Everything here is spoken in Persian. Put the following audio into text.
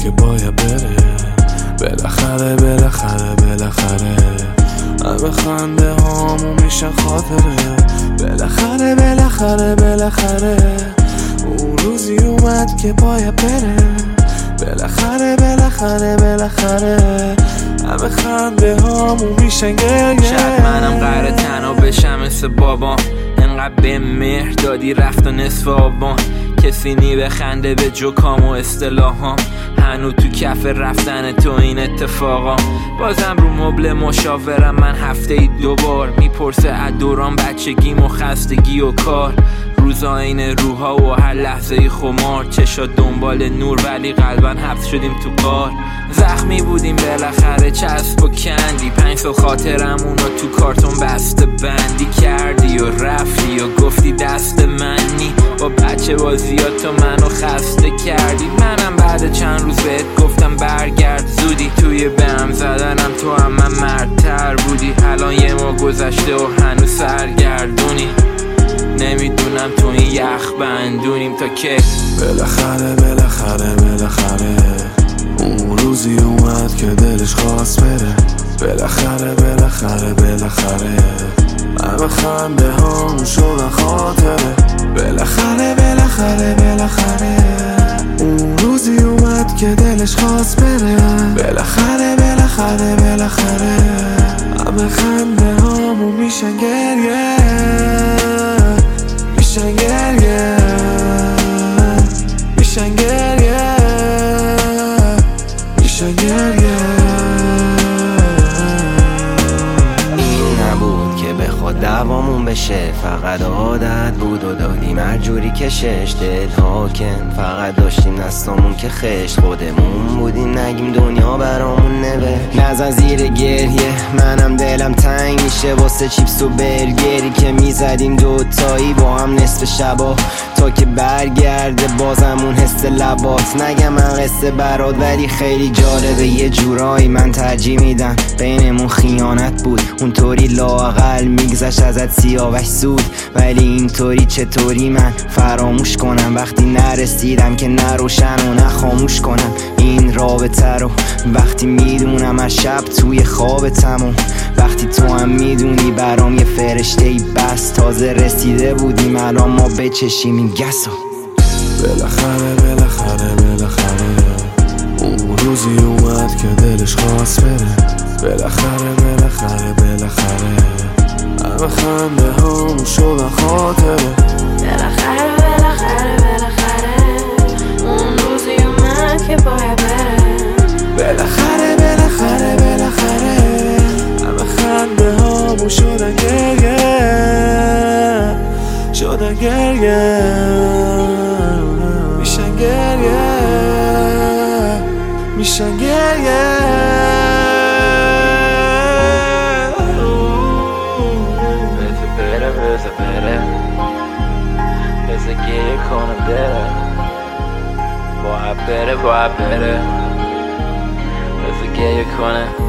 که باید بره. بالاخره بالاخره بالاخره همه خنده هامون میشن خاطره. بالاخره بالاخره بالاخره اون روزی اومد که باید بره. بالاخره بالاخره بالاخره همه خنده هامون میشن گریه. شاید منم قراره تنها بشم مثل بابام، انقدر به مهر دادی رفت و نصف آبان. کسی نی بخنده به جوکام و اصطلاحام، هنو تو کف رفتن تو این اتفاقا. بازم رو مبل مشاورم من هفته 2 بار، میپرسه از دوران بچگیم و خستگی و کار. روزا این روحا و هر لحظه خمار، چشا دنبال نور ولی قلبا حبس شدیم تو غار. زخمی بودیم بالاخره چسب و کندی، 5 سال خاطرمون رو تو کارتون بسته بندی کردی و رفتی و گفتی دست منی. با بچه بازیات تو منو خسته کردی. منم بعد چند روز بهت گفتم برگرد زودی، توی بهم زدنم تو هم من مردتر بودی. الان یه ماه گذشته و هنوز سرگردونی، نمیدونم تو این یخ بندونیم تا که. بالاخره بالاخره بالاخره اون روزی اومد که دلش خواست بره. بالاخره بالاخره بالاخره همه خنده هامون شدن خاطره. بالاخره بالاخره بالاخره اون روزی اومد که دلش خواست بره. بالاخره بالاخره بالاخره همه خنده هامون میشن گریه. میشن گریه میشن گریه میشن گریه. این نبود که بخواد دوامون بشه، فقط عادت بود و دادیم هر جوری کشش. دل حاکم فقط داشتیم دستامون که خشت، خودمون بودیم نگیم دنیا برامون نوه. نزن زیر گریه منم دلم تنگ میشه واسه چیپس و برگری که میزدیم دوتایی با هم نصف شبا تا که برگرده بازمون حس لبات. نگم من قصه برات ولی خیلی جالبه، یه جورایی من ترجیح میدم بینمون خیانت بود. اونطوری لااقل میگذشت ازت سیاوش سود، ولی اینطوری چطوری من فراموش کنم وقتی نرسیدم که نروشن و نخاموش کنم این رابطه رو. وقتی میدونم هر شب توی خوابتم و وقتی تو هم میدونی برام یه فرشته‌ای بس. تازه رسیده بودیم الان ما بچشیم این گسو. بالاخره بالاخره بالاخره اون روزی اومد که دلش خواست بره. بالاخره بالاخره بالاخره همه خنده هامون شدن خاطره. بالاخره بالاخره بالاخره اون روزی اومد که باید بره. بالاخره بالاخره بالاخره همه خنده هامون شدن گریه. شدن گریه میشن گریه میشن گریه. بذار گریه کنم بره، باید بره باید بره، بذار گریه کنه.